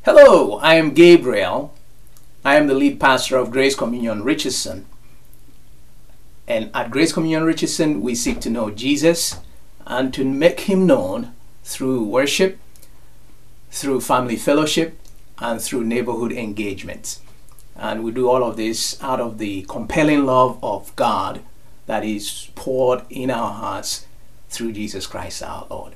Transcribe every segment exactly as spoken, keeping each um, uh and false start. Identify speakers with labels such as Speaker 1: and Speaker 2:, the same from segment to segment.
Speaker 1: Hello, I am Gabriel. I am the lead pastor of Grace Communion Richardson. And at Grace Communion Richardson, we seek to know Jesus and to make him known through worship, through family fellowship, and through neighborhood engagements. And we do all of this out of the compelling love of God that is poured in our hearts through Jesus Christ our Lord.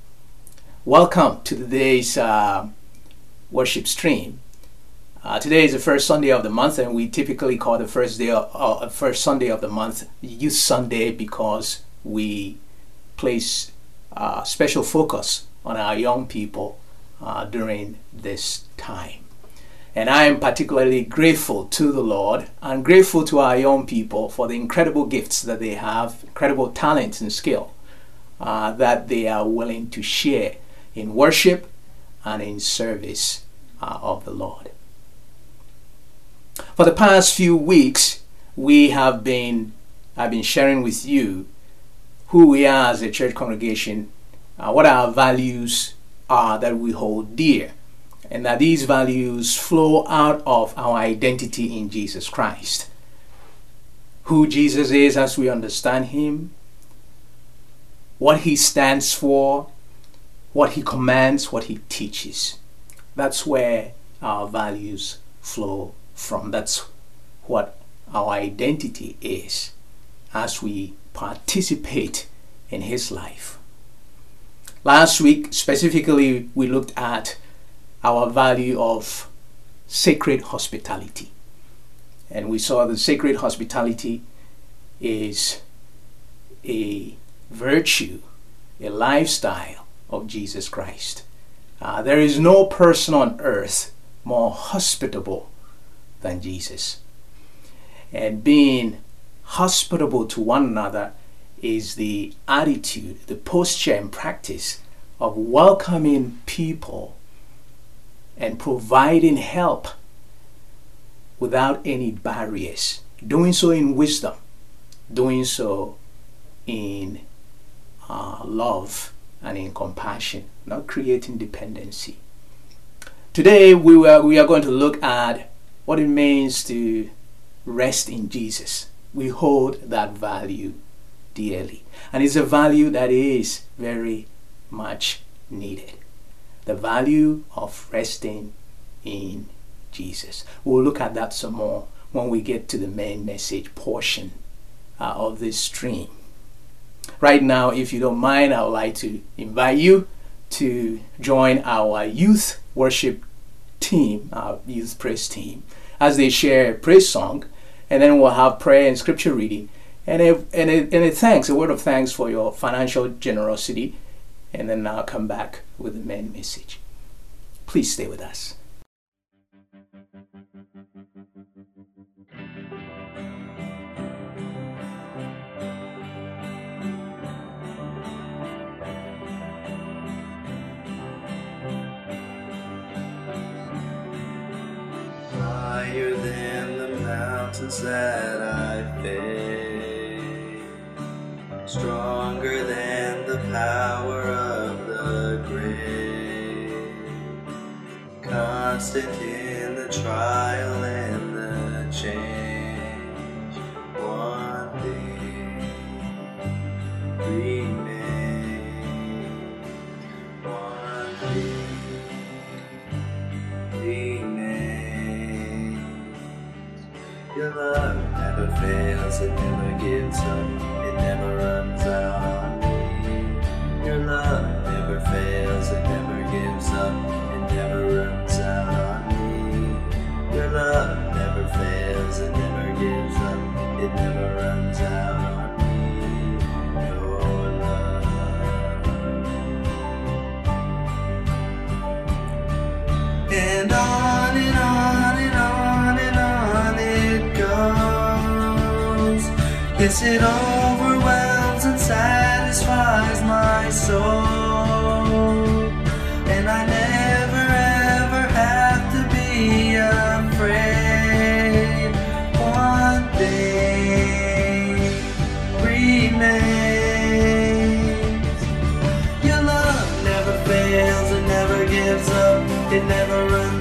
Speaker 1: Welcome to today's uh, worship stream. Uh, today is the first Sunday of the month, and we typically call the first day, of, uh, first Sunday of the month Youth Sunday because we place uh, special focus on our young people uh, during this time. And I am particularly grateful to the Lord and grateful to our young people for the incredible gifts that they have, incredible talents and skill uh, that they are willing to share in worship and in service uh, of the Lord. For the past few weeks, we have been, I've been sharing with you who we are as a church congregation, uh, what our values are that we hold dear, and that these values flow out of our identity in Jesus Christ. Who Jesus is as we understand him, what he stands for, what he commands, what he teaches. That's where our values flow from. That's what our identity is as we participate in his life. Last week, specifically, we looked at our value of sacred hospitality. And we saw that sacred hospitality is a virtue, a lifestyle of Jesus Christ. Uh, there is no person on earth more hospitable than Jesus. And being hospitable to one another is the attitude, the posture and practice of welcoming people and providing help without any barriers. Doing so in wisdom, doing so in uh, love and in compassion, not creating dependency. Today we are, we are going to look at what it means to rest in Jesus. We hold that value dearly, and it's a value that is very much needed. The value of resting in Jesus. We'll look at that some more when we get to the main message portion uh, of this stream. Right now, if you don't mind, I would like to invite you to join our youth worship team, our youth praise team, as they share a praise song, and then we'll have prayer and scripture reading, and a, and a, and a thanks, a word of thanks for your financial generosity, and then I'll come back with the main message. Please stay with us.
Speaker 2: Higher than the mountains that I face, stronger than the power of the grave, constant in the trial and the change, one thing remains, one thing remains. Your love never fails, it never gives up, it never runs out on me. Your love never fails, it never gives up, it never runs out on me. Your love never fails, it never gives up, it never runs out on me. Your love. And on and on and on and on it goes. Yes, it overwhelms and satisfies my soul. And I never ever have to be afraid. One thing remains. Your love never fails, it never gives up, it never runs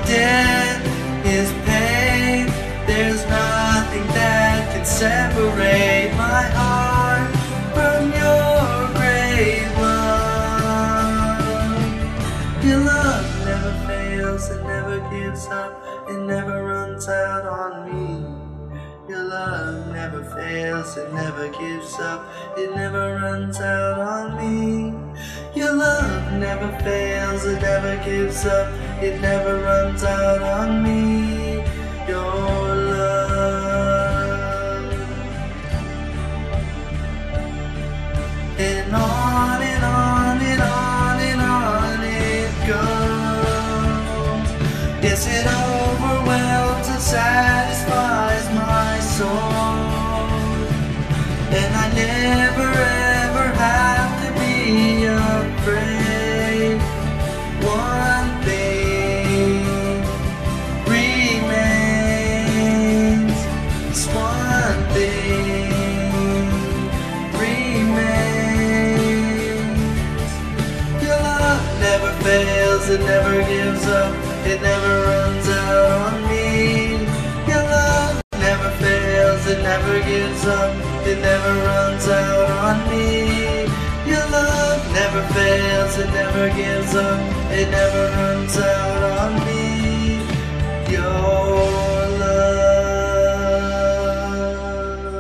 Speaker 2: debt is paid. There's nothing that can separate my heart from your great love. Your love never fails, it never gives up, it never runs out on me. Your love never fails, it never gives up, it never runs out on me. Your love never fails, it never gives up, it never runs out on me. Your love. And on and on and on and on it goes. Yes, it overwhelms and satisfies my soul. And I never ever have to be afraid. One thing remains. This one thing remains. Your love never fails, it never gives up, it never runs out on me. Your love never fails, it never gives up, it never runs out on me. Your love never fails, it never gives up, it never runs out on me. Your love.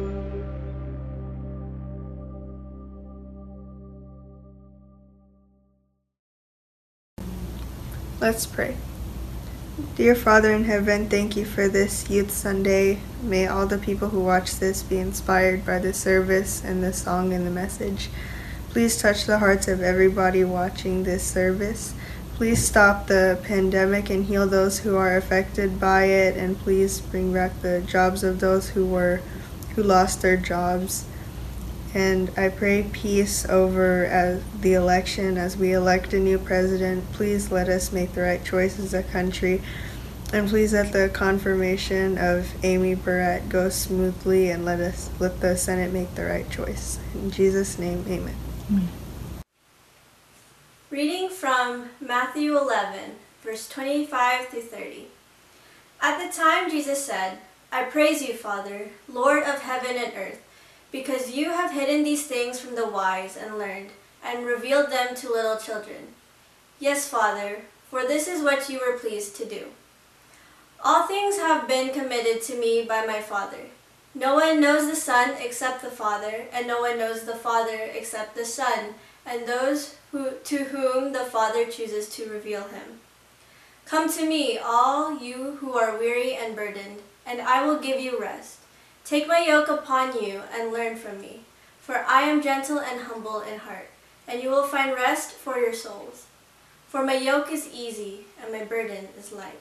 Speaker 3: Let's pray. Dear Father in heaven, thank you for this Youth Sunday. May all the people who watch this be inspired by the service and the song and the message. Please touch the hearts of everybody watching this service. Please stop the pandemic and heal those who are affected by it, and please bring back the jobs of those who were who lost their jobs. And I pray peace over uh, the election as we elect a new president. Please let us make the right choice as a country. And please let the confirmation of Amy Barrett go smoothly, and let us let the Senate make the right choice. In Jesus' name, amen.
Speaker 4: Amen.
Speaker 5: Reading from Matthew eleven, verse twenty-five through thirty. At the time Jesus said, I praise you, Father, Lord of heaven and earth, because you have hidden these things from the wise and learned, and revealed them to little children. Yes, Father, for this is what you were pleased to do. All things have been committed to me by my Father. No one knows the Son except the Father, and no one knows the Father except the Son, and those who, to whom the Father chooses to reveal him. Come to me, all you who are weary and burdened, and I will give you rest. Take my yoke upon you and learn from me, for I am gentle and humble in heart, and you will find rest for your souls. For my yoke is easy, and my burden is light.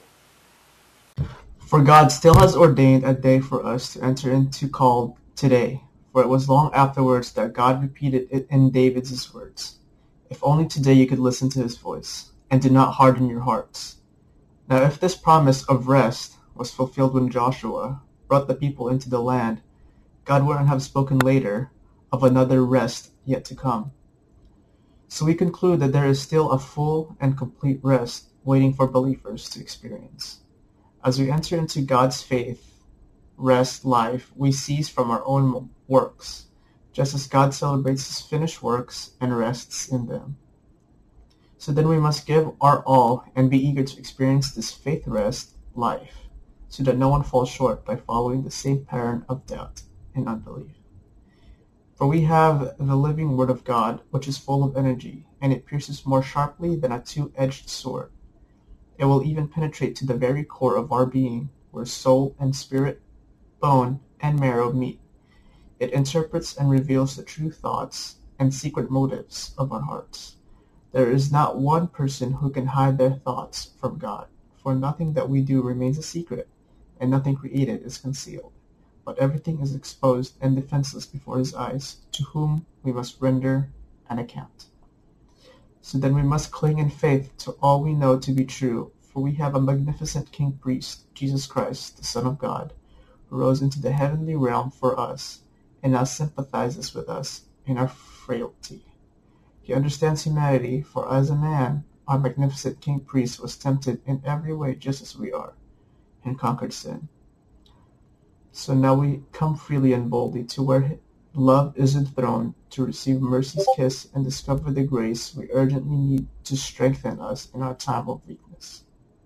Speaker 4: For God still has ordained a day for us to enter into called today, for it was long afterwards that God repeated it in David's words. If only today you could listen to his voice, and did not harden your hearts. Now if this promise of rest was fulfilled when Joshua brought the people into the land, God wouldn't have spoken later of another rest yet to come. So we conclude that there is still a full and complete rest waiting for believers to experience. As we enter into God's faith, rest, life, we cease from our own works, just as God celebrates his finished works and rests in them. So then we must give our all and be eager to experience this faith rest, life, so that no one falls short by following the same pattern of doubt and unbelief. For we have the living Word of God, which is full of energy, and it pierces more sharply than a two-edged sword. It will even penetrate to the very core of our being, where soul and spirit, bone and marrow meet. It interprets and reveals the true thoughts and secret motives of our hearts. There is not one person who can hide their thoughts from God, for nothing that we do remains a secret, and nothing created is concealed. But everything is exposed and defenseless before his eyes, to whom we must render an account. So then we must cling in faith to all we know to be true, for we have a magnificent King Priest, Jesus Christ, the Son of God, who rose into the heavenly realm for us, and now sympathizes with us in our frailty. He understands humanity, for as a man, our magnificent King Priest, was tempted in every way just as we are, and conquered sin. So now we come freely and boldly to where love is enthroned, to receive mercy's kiss and discover the grace we urgently need to strengthen us in our time of weakness.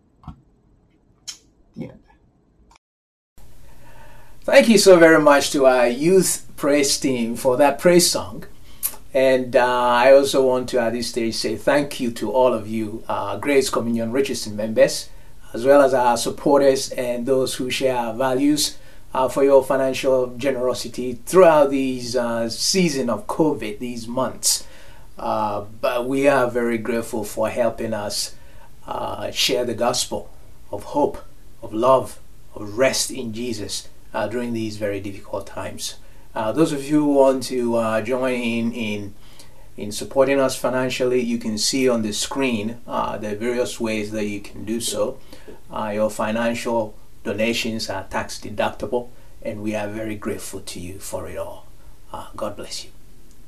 Speaker 4: The end.
Speaker 1: Thank you so very much to our youth praise team for that praise song. And uh, I also want to at this stage say thank you to all of you, uh, Grace Communion Richardson members, as well as our supporters and those who share our values, uh, for your financial generosity throughout these uh, season of COVID, these months. Uh, but we are very grateful for helping us uh, share the gospel of hope, of love, of rest in Jesus uh, during these very difficult times. Uh, those of you who want to uh, join in, in in supporting us financially, you can see on the screen uh, the various ways that you can do so. Uh, your financial donations are tax deductible, and we are very grateful to you for it all. Uh, God bless you.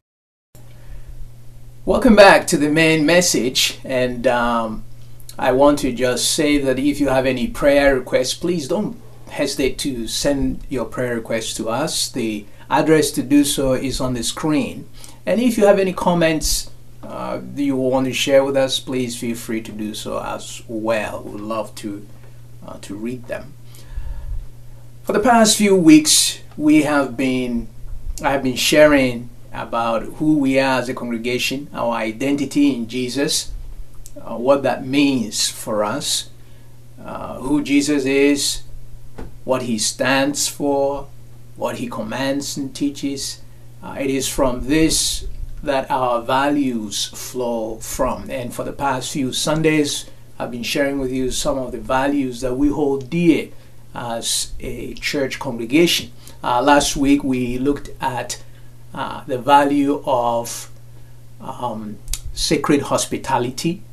Speaker 1: Welcome back to the main message, and um, I want to just say that if you have any prayer requests, please don't hesitate to send your prayer requests to us. The address to do so is on the screen. And if you have any comments uh, that you want to share with us, please feel free to do so as well. We'd love to uh, to read them. For the past few weeks, we have been I have been sharing about who we are as a congregation, our identity in Jesus, uh, what that means for us, uh, who Jesus is, what he stands for, what he commands and teaches. Uh, it is from this that our values flow from. And for the past few Sundays, I've been sharing with you some of the values that we hold dear as a church congregation. Uh, last week, we looked at uh, the value of um, sacred hospitality,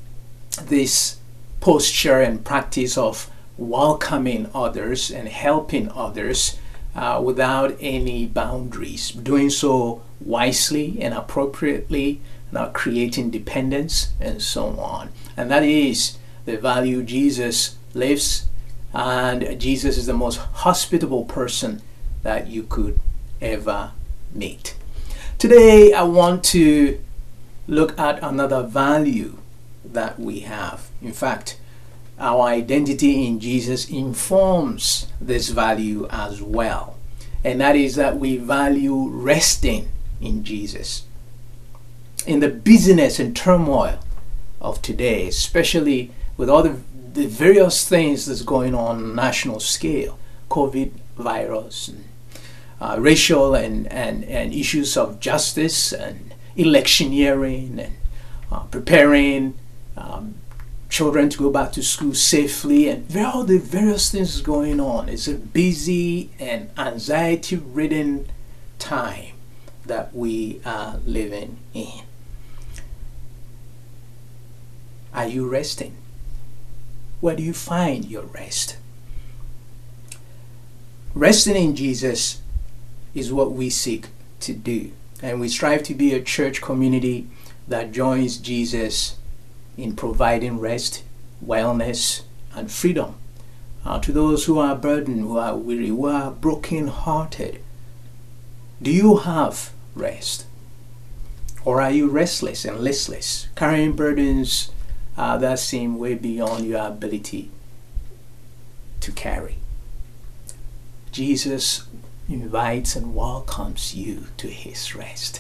Speaker 1: this posture and practice of welcoming others and helping others Uh, without any boundaries, doing so wisely and appropriately, not creating dependence and so on. And that is the value Jesus lives, and Jesus is the most hospitable person that you could ever meet. Today I want to look at another value that we have. In fact, our identity in Jesus informs this value as well. And that is that we value resting in Jesus. In the busyness and turmoil of today, especially with all the, the various things that's going on on a national scale, COVID virus, and, uh, racial and, and, and issues of justice and electioneering and uh, preparing um, children to go back to school safely, and all the various things going on. It's a busy and anxiety-ridden time that we are living in. Are you resting? Where do you find your rest? Resting in Jesus is what we seek to do, and we strive to be a church community that joins Jesus in providing rest, wellness, and freedom uh, to those who are burdened, who are weary, who are broken-hearted. Do you have rest? Or are you restless and listless, carrying burdens uh, that seem way beyond your ability to carry? Jesus invites and welcomes you to his rest.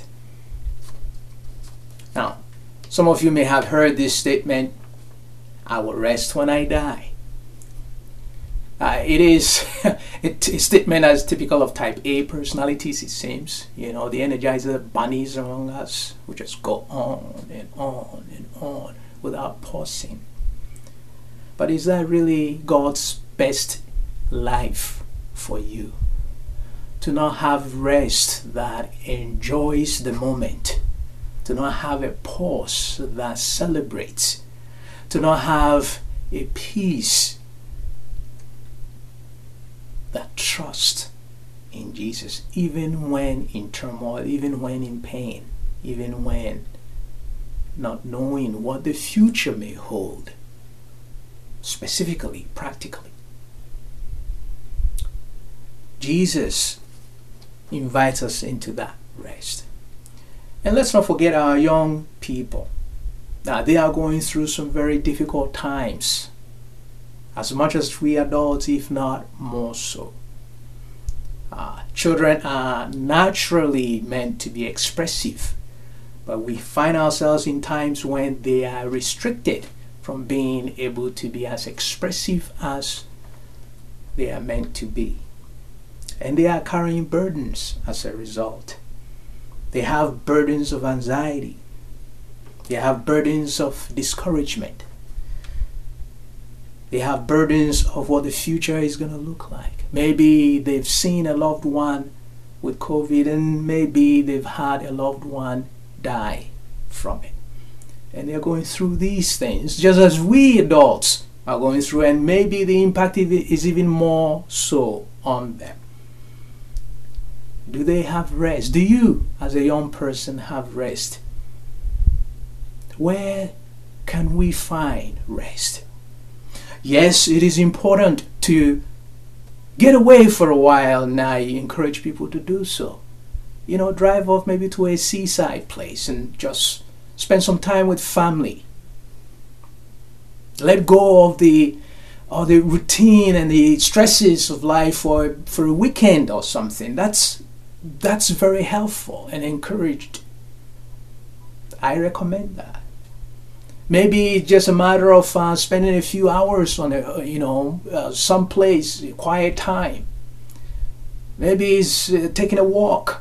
Speaker 1: Now, some of you may have heard this statement, I will rest when I die. Uh, it is a statement as typical of type A personalities, it seems. You know, the energizer bunnies among us who just go on and on and on without pausing. But is that really God's best life for you? To not have rest that enjoys the moment, to not have a pause that celebrates, to not have a peace that trusts in Jesus, even when in turmoil, even when in pain, even when not knowing what the future may hold, specifically, practically. Jesus invites us into that rest. And let's not forget our young people. Now, they are going through some very difficult times, as much as we adults, if not more so. Uh, children are naturally meant to be expressive, but we find ourselves in times when they are restricted from being able to be as expressive as they are meant to be. And they are carrying burdens as a result. They have burdens of anxiety. They have burdens of discouragement. They have burdens of what the future is going to look like. Maybe they've seen a loved one with COVID, and maybe they've had a loved one die from it. And they're going through these things just as we adults are going through, and maybe the impact is even more so on them. Do they have rest? Do you, as a young person, have rest? Where can we find rest? Yes, it is important to get away for a while, and I encourage people to do so. You know, drive off maybe to a seaside place and just spend some time with family. Let go of the of the routine and the stresses of life for for a weekend or something. That's that's very helpful and encouraged. I recommend that. Maybe it's just a matter of uh, spending a few hours on a, you know, uh, someplace, quiet time. Maybe it's uh, taking a walk.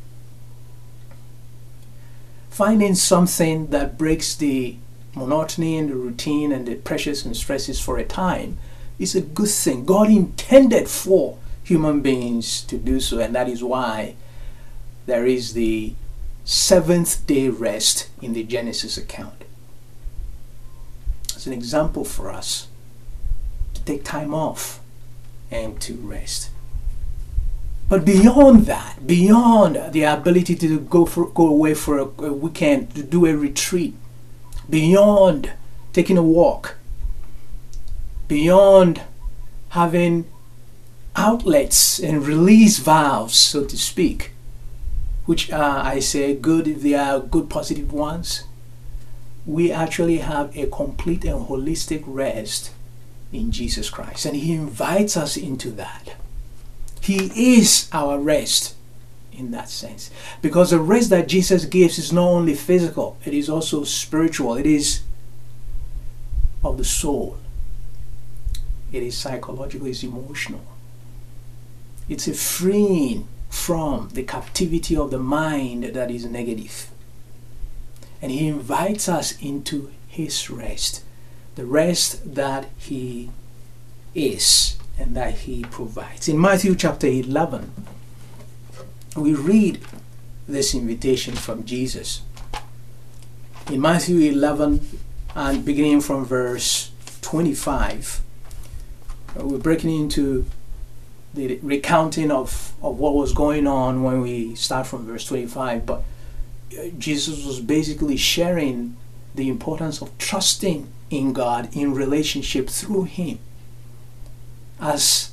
Speaker 1: Finding something that breaks the monotony and the routine and the pressures and stresses for a time is a good thing. God intended for human beings to do so, and that is why there is the seventh day rest in the Genesis account. It's an example for us to take time off and to rest. But beyond that, beyond the ability to go for go away for a, a weekend, to do a retreat, beyond taking a walk, beyond having outlets and release valves, so to speak, which are, I say, good if they are good positive ones, we actually have a complete and holistic rest in Jesus Christ. And He invites us into that. He is our rest in that sense. Because the rest that Jesus gives is not only physical, it is also spiritual. It is of the soul. It is psychological, it's emotional. It's a freeing from the captivity of the mind that is negative. And He invites us into His rest, the rest that He is and that He provides. In Matthew chapter eleven, we read this invitation from Jesus. In Matthew eleven, and beginning from verse twenty-five, we're breaking into the recounting of, of what was going on when we start from verse twenty-five, but Jesus was basically sharing the importance of trusting in God in relationship through Him as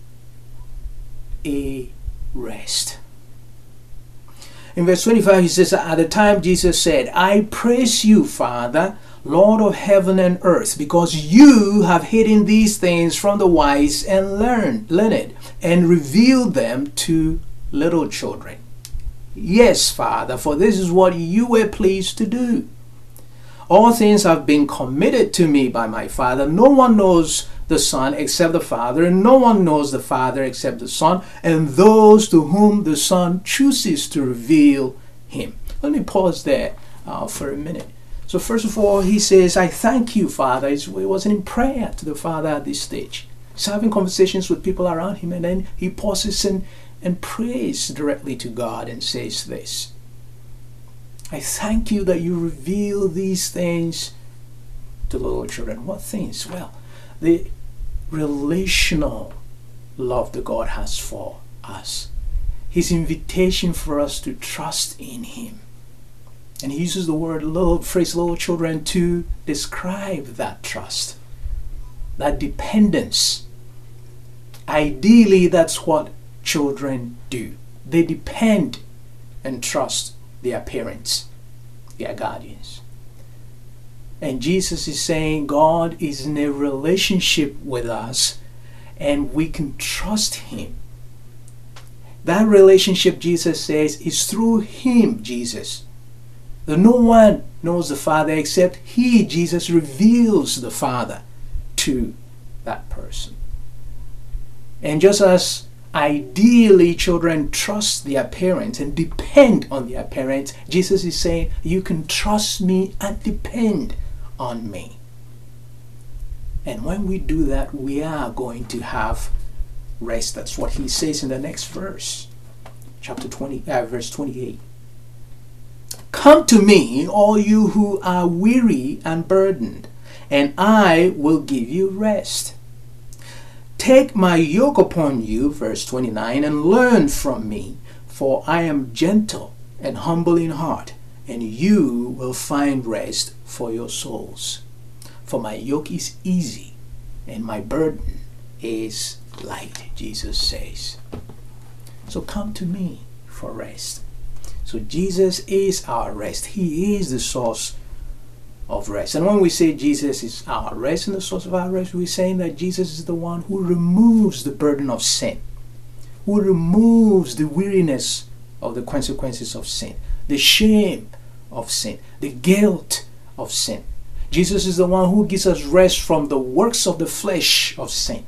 Speaker 1: a rest. In verse twenty-five, He says, at the time Jesus said, I praise you, Father, Lord of heaven and earth, because you have hidden these things from the wise and learned, learned, and revealed them to little children. Yes, Father, for this is what you were pleased to do. All things have been committed to me by my Father. No one knows the Son except the Father, and no one knows the Father except the Son, and those to whom the Son chooses to reveal Him. Let me pause there uh, for a minute. So first of all, He says, I thank you, Father. It wasn't in prayer to the Father at this stage. He's having conversations with people around Him, and then He pauses and and prays directly to God and says this. I thank you that you reveal these things to little children. What things? Well, the relational love that God has for us. His invitation for us to trust in Him. And he uses the word little phrase little children to describe that trust, that dependence. Ideally, that's what children do. They depend and trust their parents, their guardians. And Jesus is saying God is in a relationship with us and we can trust him. That relationship, Jesus says, is through him, Jesus. That no one knows the Father except he, Jesus, reveals the Father to that person. And just as ideally children trust their parents and depend on their parents, Jesus is saying you can trust me and depend on me. And when we do that, we are going to have rest. That's what he says in the next verse, chapter twenty, uh, verse twenty-eight. Come to me, all you who are weary and burdened, and I will give you rest. Take my yoke upon you, verse twenty-nine, and learn from me, for I am gentle and humble in heart, and you will find rest for your souls. For my yoke is easy, and my burden is light, Jesus says. So come to me for rest. So Jesus is our rest. He is the source of rest. And when we say Jesus is our rest and the source of our rest, we're saying that Jesus is the one who removes the burden of sin, who removes the weariness of the consequences of sin, the shame of sin, the guilt of sin. Jesus is the one who gives us rest from the works of the flesh of sin.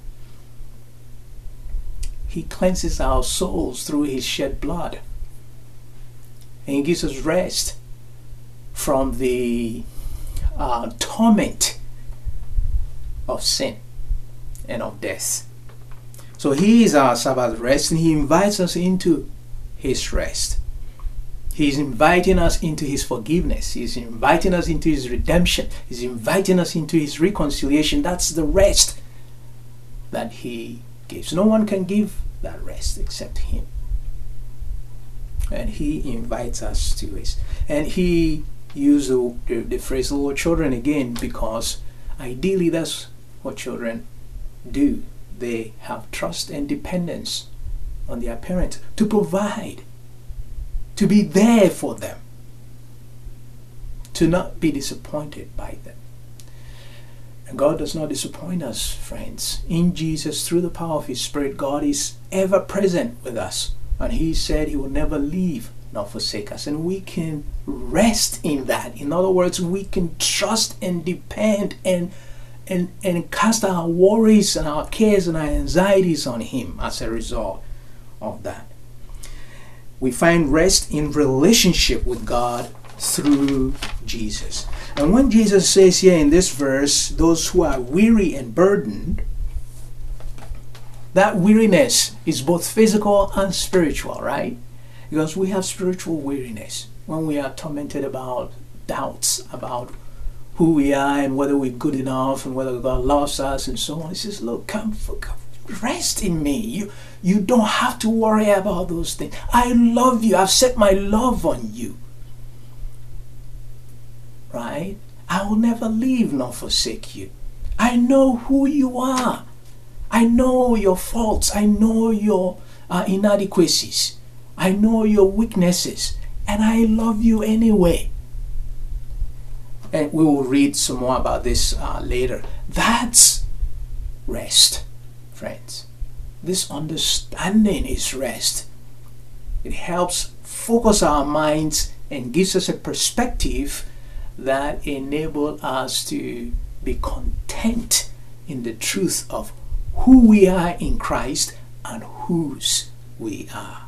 Speaker 1: He cleanses our souls through his shed blood. And he gives us rest from the uh, torment of sin and of death. So he is our Sabbath rest, and he invites us into his rest. He's inviting us into his forgiveness. He's inviting us into his redemption. He's inviting us into his reconciliation. That's the rest that he gives. No one can give that rest except him. And he invites us to his. And he used the, the, the phrase little children again because ideally that's what children do. They have trust and dependence on their parents to provide, to be there for them, to not be disappointed by them. And God does not disappoint us, friends. In Jesus, through the power of his Spirit, God is ever present with us. And he said he will never leave nor forsake us. And we can rest in that. In other words, we can trust and depend and, and, and cast our worries and our cares and our anxieties on him as a result of that. We find rest in relationship with God through Jesus. And when Jesus says here in this verse, those who are weary and burdened, that weariness is both physical and spiritual, right? Because we have spiritual weariness when we are tormented about doubts about who we are and whether we're good enough and whether God loves us and so on. He says, look, come, come rest in me. You, you don't have to worry about those things. I love you. I've set my love on you. Right? I will never leave nor forsake you. I know who you are. I know your faults. I know your uh, inadequacies. I know your weaknesses. And I love you anyway. And we will read some more about this uh, later. That's rest, friends. This understanding is rest. It helps focus our minds and gives us a perspective that enables us to be content in the truth of who we are in Christ and whose we are.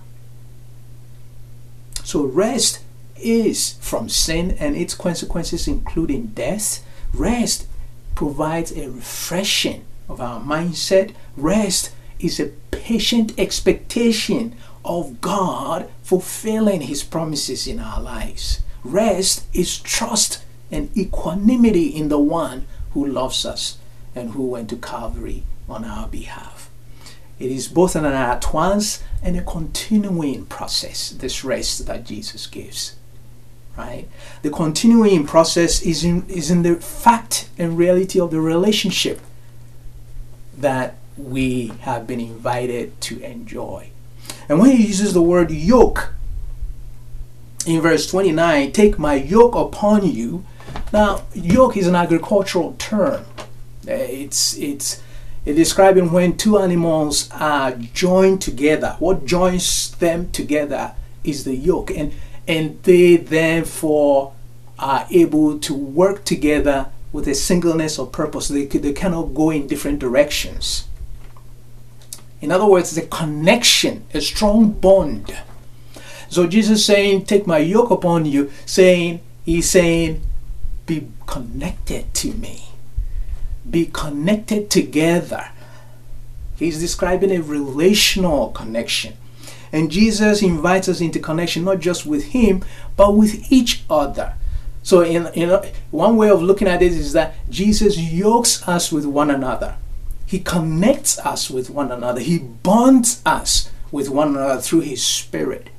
Speaker 1: So rest is from sin and its consequences, including death. Rest provides a refreshing of our mindset. Rest is a patient expectation of God fulfilling his promises in our lives. Rest is trust and equanimity in the one who loves us and who went to Calvary on our behalf. It is both an at once and a continuing process, this rest that Jesus gives. right? The continuing process is in, is in the fact and reality of the relationship that we have been invited to enjoy. And when he uses the word yoke in verse twenty-nine, take my yoke upon you. Now, yoke is an agricultural term. It's it's it's describing when two animals are joined together. What joins them together is the yoke, and and they therefore are able to work together with a singleness of purpose. They they cannot go in different directions. In other words, it's a connection, a strong bond. So Jesus saying, take my yoke upon you, saying, he's saying, be connected to me. Be connected together. He's describing a relational connection. And Jesus invites us into connection, not just with him, but with each other. So in, in one way of looking at it is that Jesus yokes us with one another. He connects us with one another. He bonds us with one another through his Spirit.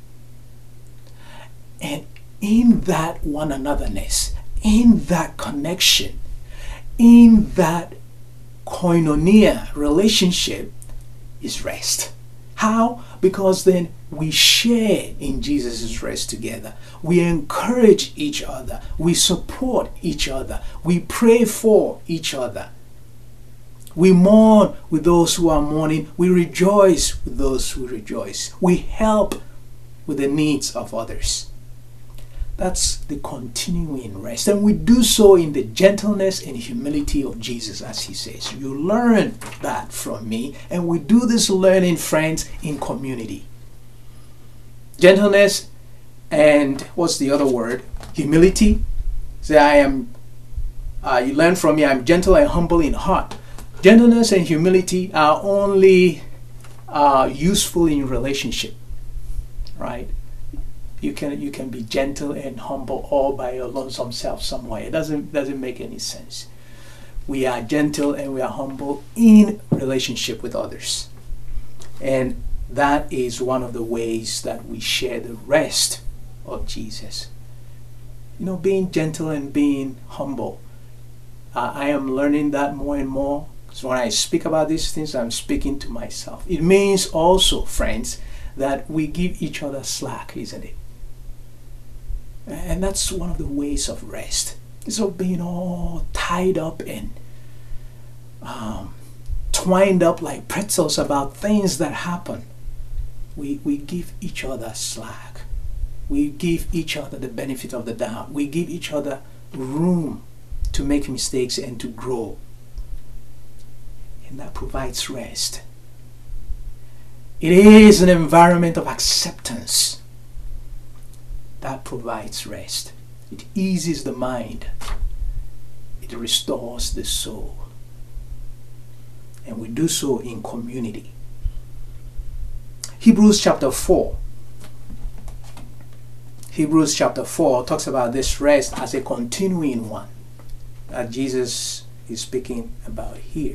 Speaker 1: And in that one anotherness, in that connection, in that koinonia relationship is rest. How? Because then we share in Jesus' rest together. We encourage each other. We support each other. We pray for each other. We mourn with those who are mourning. We rejoice with those who rejoice. We help with the needs of others. That's the continuing rest. And we do so in the gentleness and humility of Jesus, as he says. You learn that from me. And we do this learning, friends, in community. Gentleness and what's the other word? Humility. Say, I am, uh, you learn from me, I'm gentle and humble in heart. Gentleness and humility are only uh, useful in relationship, right? You can you can be gentle and humble all by your lonesome self somewhere. It doesn't doesn't make any sense. We are gentle and we are humble in relationship with others, and that is one of the ways that we share the rest of Jesus. You know, being gentle and being humble. Uh, I am learning that more and more. So when I speak about these things, I'm speaking to myself. It means also, friends, that we give each other slack, isn't it? And that's one of the ways of rest. Instead of being all tied up and um, twined up like pretzels about things that happen, we, we give each other slack. We give each other the benefit of the doubt. We give each other room to make mistakes and to grow. And that provides rest. It is an environment of acceptance that provides rest. It eases the mind. It restores the soul. And we do so in community. Hebrews chapter four. Hebrews chapter four talks about this rest as a continuing one that Jesus is speaking about here.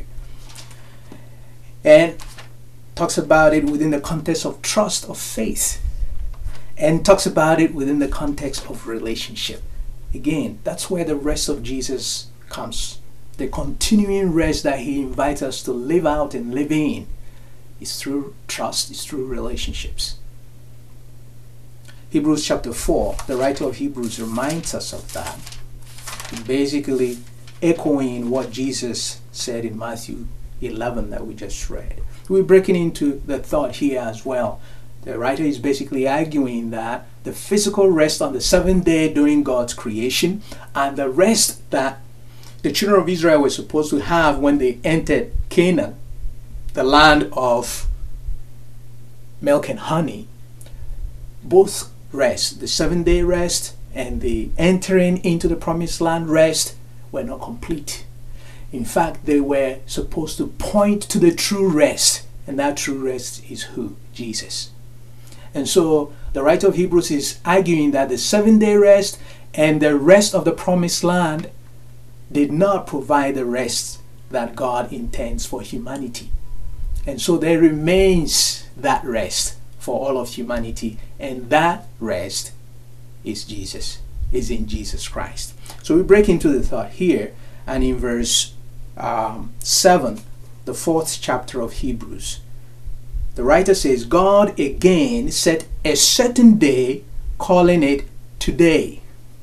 Speaker 1: And talks about it within the context of trust, of faith. And talks about it within the context of relationship. Again, that's where the rest of Jesus comes. The continuing rest that he invites us to live out and live in is through trust, is through relationships. Hebrews chapter four, the writer of Hebrews reminds us of that. Basically echoing what Jesus said in Matthew eleven that we just read. We're breaking into the thought here as well. The writer is basically arguing that the physical rest on the seventh day during God's creation and the rest that the children of Israel were supposed to have when they entered Canaan, the land of milk and honey, both rest, the seven day rest and the entering into the promised land rest, were not complete. In fact, they were supposed to point to the true rest, and that true rest is who? Jesus. And so the writer of Hebrews is arguing that the seven day rest and the rest of the promised land did not provide the rest that God intends for humanity. And so there remains that rest for all of humanity, and that rest is Jesus, is in Jesus Christ. So we break into the thought here, and in verse um, seven, the fourth chapter of Hebrews, the writer says, God again set a certain day, calling it today.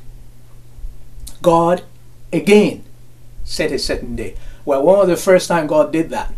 Speaker 1: God again set a certain day. Well, when was the first time God did that?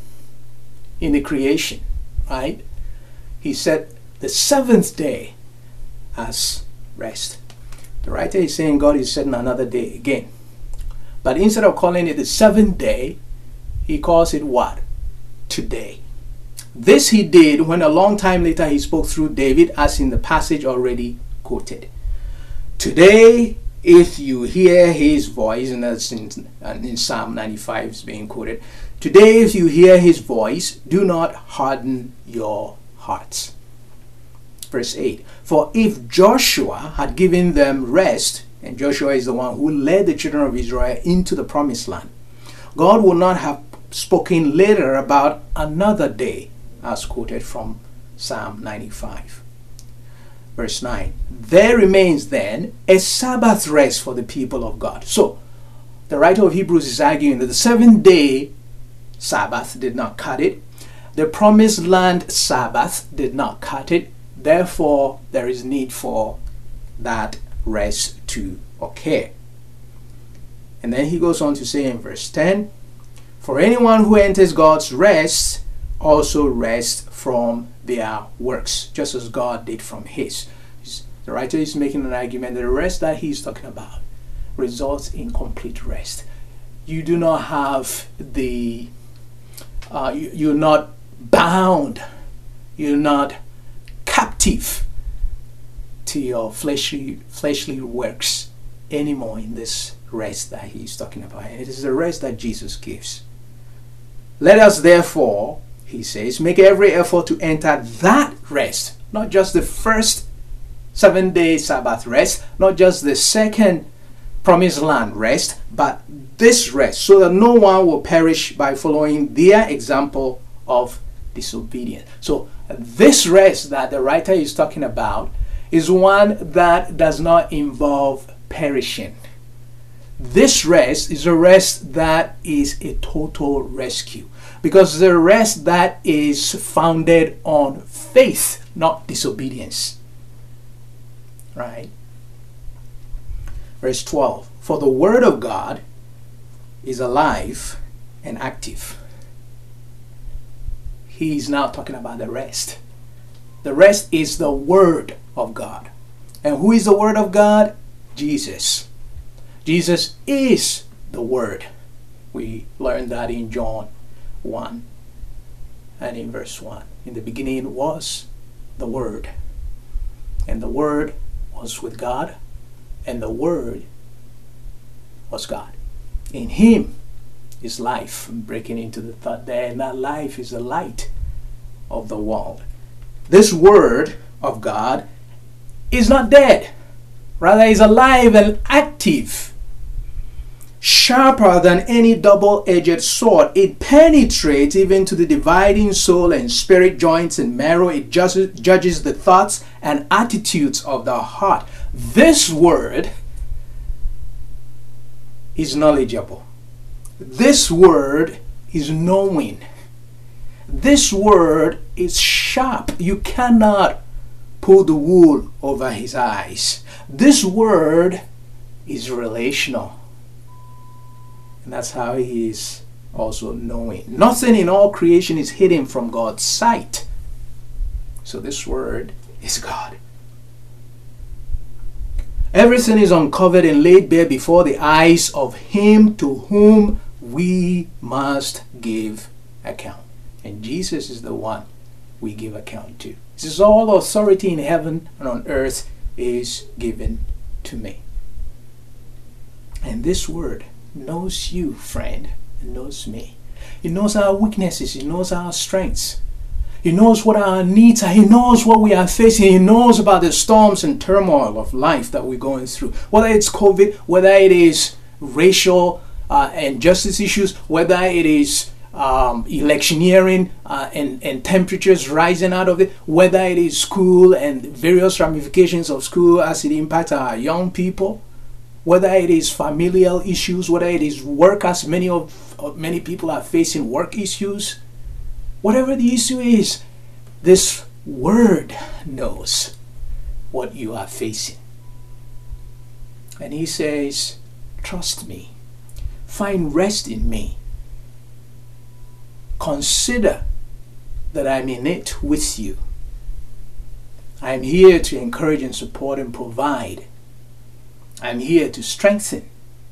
Speaker 1: In the creation, right? He set the seventh day as rest. The writer is saying God is setting another day again. But instead of calling it the seventh day, he calls it what? Today. This he did when a long time later he spoke through David, as in the passage already quoted. Today, if you hear his voice, and that's in, in Psalm ninety-five is being quoted. Today, if you hear his voice, do not harden your hearts. Verse eight. For if Joshua had given them rest, and Joshua is the one who led the children of Israel into the promised land, God would not have spoken later about another day, as quoted from Psalm ninety-five. Verse nine. There remains then a Sabbath rest for the people of God. So, the writer of Hebrews is arguing that the seventh day Sabbath did not cut it. The promised land Sabbath did not cut it. Therefore, there is need for that rest to occur. And then he goes on to say in verse ten, for anyone who enters God's rest also rests from their works, just as God did from his. The writer is making an argument that the rest that he's talking about results in complete rest. You do not have the, uh, you, you're not bound, you're not captive to your fleshly fleshly works anymore in this rest that he's talking about. And it is the rest that Jesus gives. Let us therefore, he says, make every effort to enter that rest, not just the first seven day Sabbath rest, not just the second promised land rest, but this rest, so that no one will perish by following their example of disobedience. So this rest that the writer is talking about is one that does not involve perishing. This rest is a rest that is a total rescue, because the rest that is founded on faith, not disobedience. Right? Verse twelve. For the word of God is alive and active. He is now talking about the rest. The rest is the word of God. And who is the word of God? Jesus. Jesus is the word. We learned that in John one and in verse one. In the beginning was the word, and the word was with God, and the word was God. In him is life. I'm breaking into the thought there, and that life is the light of the world. This word of God is not dead, rather is alive and active, sharper than any double-edged sword. It penetrates even to the dividing soul and spirit, joints and marrow. It judges, judges the thoughts and attitudes of the heart. This word is knowledgeable. This word is knowing. This word is sharp. You cannot pull the wool over his eyes. This word is relational. And that's how he is also knowing. Nothing in all creation is hidden from God's sight. So this word is God. Everything is uncovered and laid bare before the eyes of him to whom we must give account. And Jesus is the one we give account to. This is all authority in heaven and on earth is given to me. And this word knows you, friend, and knows me. He knows our weaknesses. He knows our strengths. He knows what our needs are. He knows what we are facing. He knows about the storms and turmoil of life that we're going through. Whether it's COVID, whether it is racial uh, and justice issues, whether it is um, electioneering uh, and, and temperatures rising out of it, whether it is school and various ramifications of school as it impacts our young people, whether it is familial issues, whether it is work, as many of, of many people are facing work issues, whatever the issue is, this word knows what you are facing. And he says, trust me, find rest in me. Consider that I'm in it with you. I'm here to encourage and support and provide. I'm here to strengthen.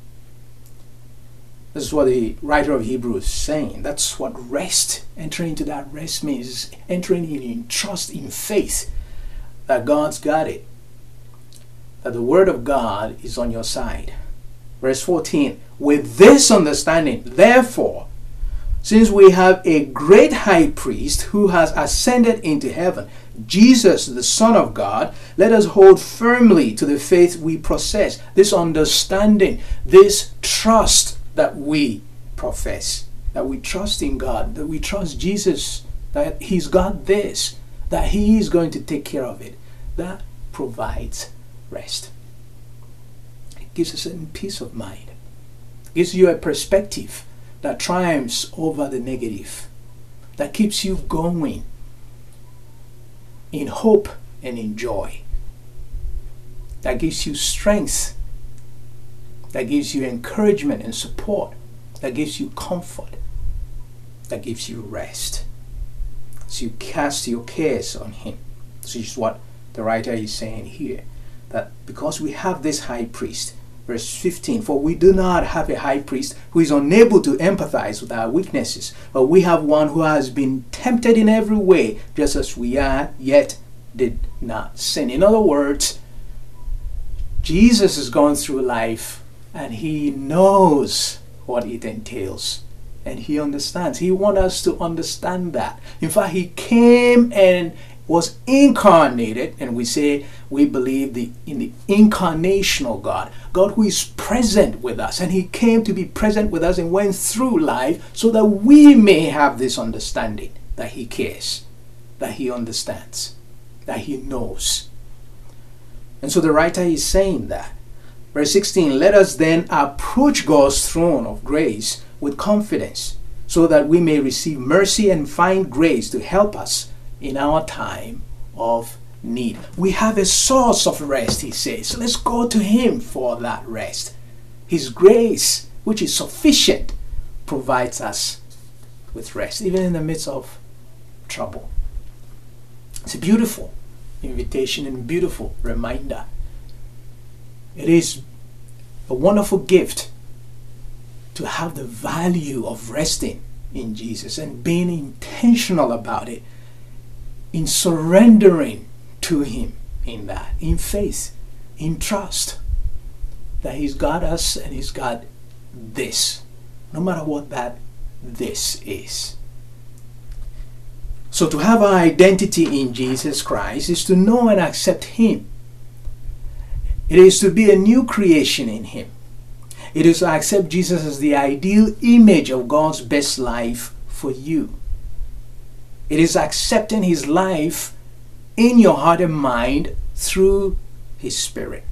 Speaker 1: This is what the writer of Hebrews is saying. That's what rest, entering into that rest means, entering in, in trust, in faith that God's got it, that the word of God is on your side. Verse fourteen, with this understanding, therefore, since we have a great high priest who has ascended into heaven, Jesus, the Son of God, let us hold firmly to the faith we possess, this understanding, this trust that we profess, that we trust in God, that we trust Jesus, that he's got this, that he is going to take care of it. That provides rest. It gives a certain peace of mind. It gives you a perspective that triumphs over the negative, that keeps you going in hope and in joy, that gives you strength, that gives you encouragement and support, that gives you comfort, that gives you rest. So you cast your cares on him. This is what the writer is saying here, that because we have this high priest, verse fifteen, for we do not have a high priest who is unable to empathize with our weaknesses, but we have one who has been tempted in every way, just as we are, yet did not sin. In other words, Jesus has gone through life and he knows what it entails. And he understands. He wants us to understand that. In fact, he came and was incarnated, and we say we believe the in the incarnational God, God who is present with us, and he came to be present with us and went through life so that we may have this understanding that he cares, that he understands, that he knows. And so the writer is saying that. Verse sixteen, let us then approach God's throne of grace with confidence, so that we may receive mercy and find grace to help us in our time of need. We have a source of rest, he says. So let's go to him for that rest. His grace, which is sufficient, provides us with rest, even in the midst of trouble. It's a beautiful invitation and beautiful reminder. It is a wonderful gift to have the value of resting in Jesus and being intentional about it, in surrendering to him in that, in faith, in trust that he's got us and he's got this, no matter what that this is. So to have our identity in Jesus Christ is to know and accept him. It is to be a new creation in him. It is to accept Jesus as the ideal image of God's best life for you. It is accepting his life in your heart and mind through his Spirit.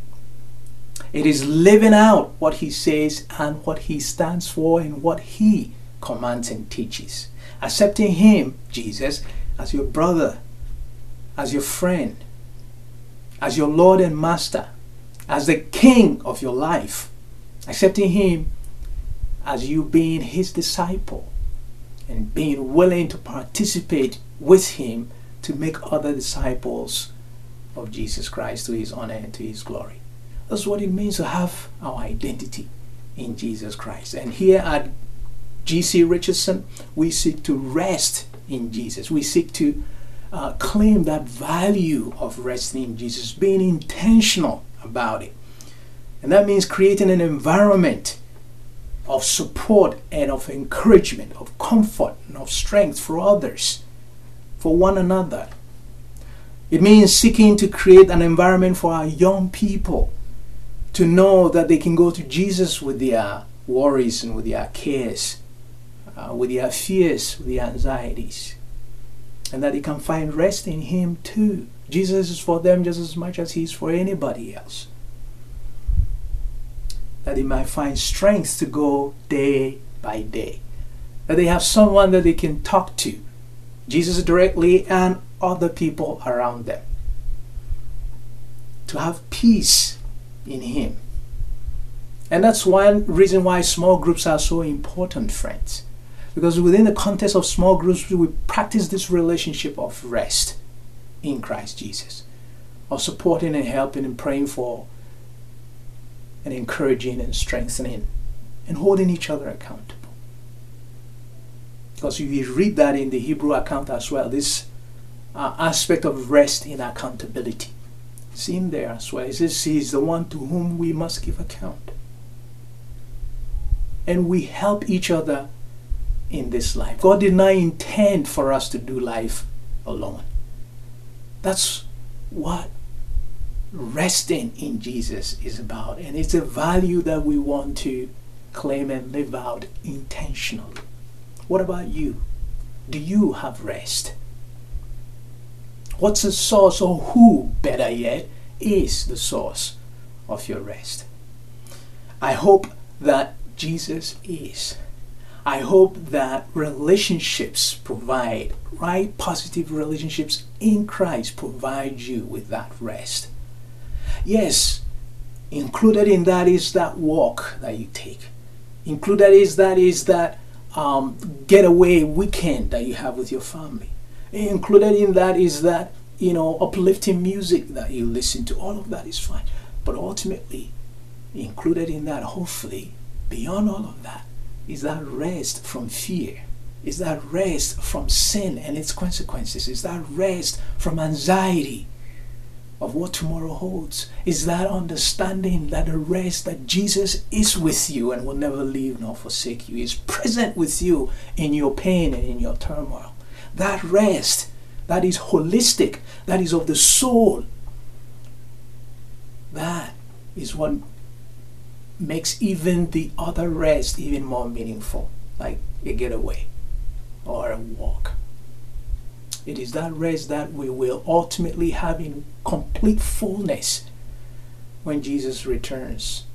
Speaker 1: It is living out what he says and what he stands for and what he commands and teaches. Accepting him, Jesus, as your brother, as your friend, as your Lord and Master, as the King of your life. Accepting him as you being his disciple, and being willing to participate with him to make other disciples of Jesus Christ to his honor and to his glory. That's what it means to have our identity in Jesus Christ. And here at G C Richardson, we seek to rest in Jesus. We seek to uh, claim that value of resting in Jesus, being intentional about it. And that means creating an environment of support and of encouragement, of comfort and of strength for others, for one another. It means seeking to create an environment for our young people to know that they can go to Jesus with their worries and with their cares, uh, with their fears, with their anxieties, and that they can find rest in Him too. Jesus is for them just as much as He is for anybody else. That they might find strength to go day by day. That they have someone that they can talk to, Jesus directly and other people around them. To have peace in Him. And that's one reason why small groups are so important, friends. Because within the context of small groups, we practice this relationship of rest in Christ Jesus. Of supporting and helping and praying for and encouraging and strengthening and holding each other accountable. Because you read that in the Hebrew account as well, this uh, aspect of rest in accountability. It's in there as well. It says He is the one to whom we must give account. And we help each other in this life. God did not intend for us to do life alone. That's what resting in Jesus is about. And it's a value that we want to claim and live out intentionally. What about you? Do you have rest? What's the source, or who, better yet, is the source of your rest? I hope that Jesus is. I hope that relationships provide, right, positive relationships in Christ provide you with that rest. Yes, included in that is that walk that you take. Included is that is that um, getaway weekend that you have with your family. Included in that is that, you know, uplifting music that you listen to. All of that is fine. But ultimately, included in that, hopefully, beyond all of that, is that rest from fear. Is that rest from sin and its consequences. Is that rest from anxiety of what tomorrow holds. Is that understanding that the rest that Jesus is with you and will never leave nor forsake you. Is present with you in your pain and in your turmoil. That rest that is holistic, that is of the soul. That is what makes even the other rest even more meaningful, like a getaway or a walk. It is that rest that we will ultimately have in complete fullness when Jesus returns.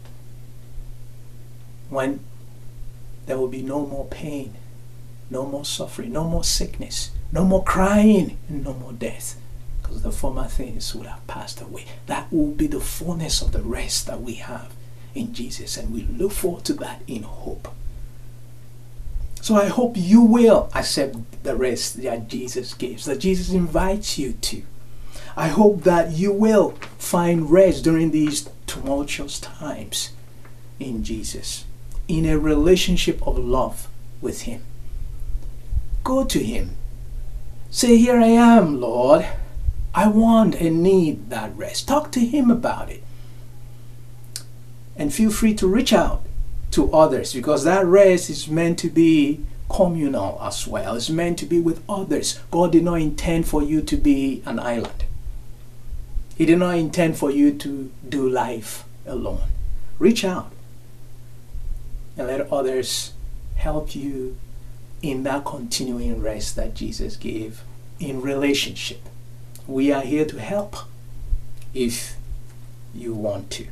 Speaker 1: When there will be no more pain, no more suffering, no more sickness, no more crying, and no more death. Because the former things will have passed away. That will be the fullness of the rest that we have in Jesus, and we look forward to that in hope. So I hope you will accept the rest that Jesus gives, that Jesus invites you to. I hope that you will find rest during these tumultuous times in Jesus, in a relationship of love with Him. Go to Him. Say, "Here I am, Lord. I want and need that rest." Talk to Him about it. And feel free to reach out to others, because that rest is meant to be communal as well. It's meant to be with others. God did not intend for you to be an island. He did not intend for you to do life alone. Reach out and let others help you in that continuing rest that Jesus gave in relationship. We are here to help if you want to.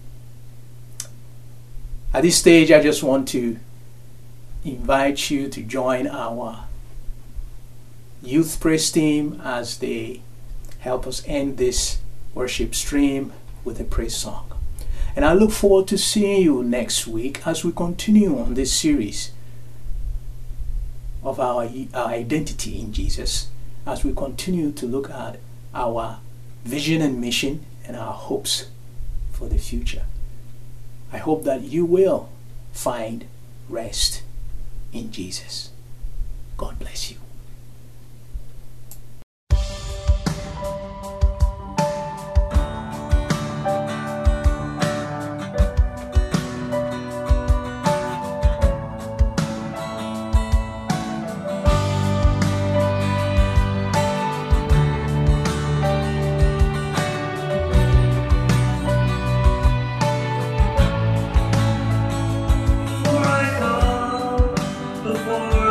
Speaker 1: At this stage, I just want to invite you to join our youth praise team as they help us end this worship stream with a praise song. And I look forward to seeing you next week as we continue on this series of our, our identity in Jesus, as we continue to look at our vision and mission and our hopes for the future. I hope that you will find rest in Jesus. God bless you.
Speaker 2: For I come before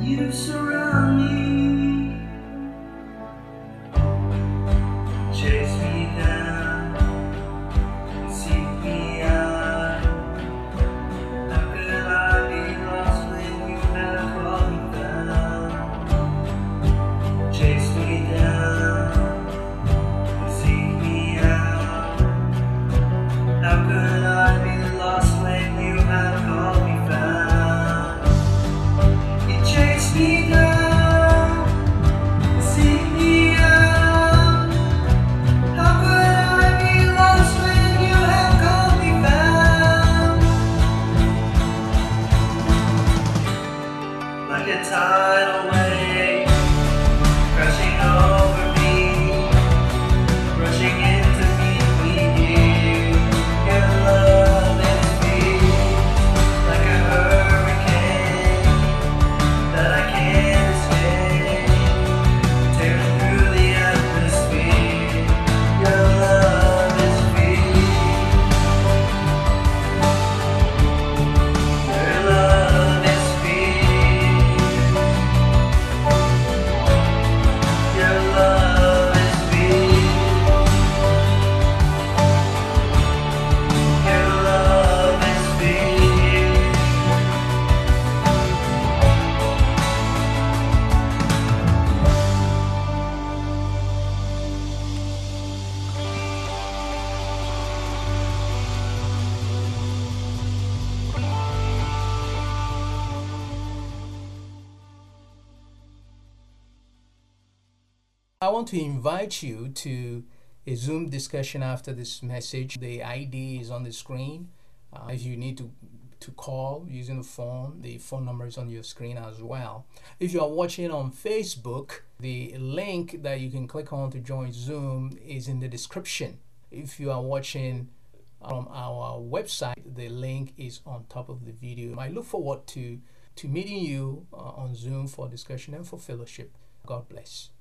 Speaker 2: You surround me, chase me down, seek me out. How could I be lost when you have called me down? Chase me down, seek me out. How could I be lost when you have called me found? You chase me down, seek me out. How could I be lost when you have called me found? Like a tidal wave crashing over me, rushing into me, me. Your love is me, like a hurricane that I can't escape, tearing through the atmosphere. Your love is me. Your love is me. Your love is me. Your love is me.
Speaker 1: I want to invite you to a Zoom discussion after this message. The I D is on the screen. Uh, if you need to to call using the phone, the phone number is on your screen as well. If you are watching on Facebook, the link that you can click on to join Zoom is in the description. If you are watching from our website, the link is on top of the video. I look forward to to meeting you uh, on Zoom for discussion and for fellowship. God bless.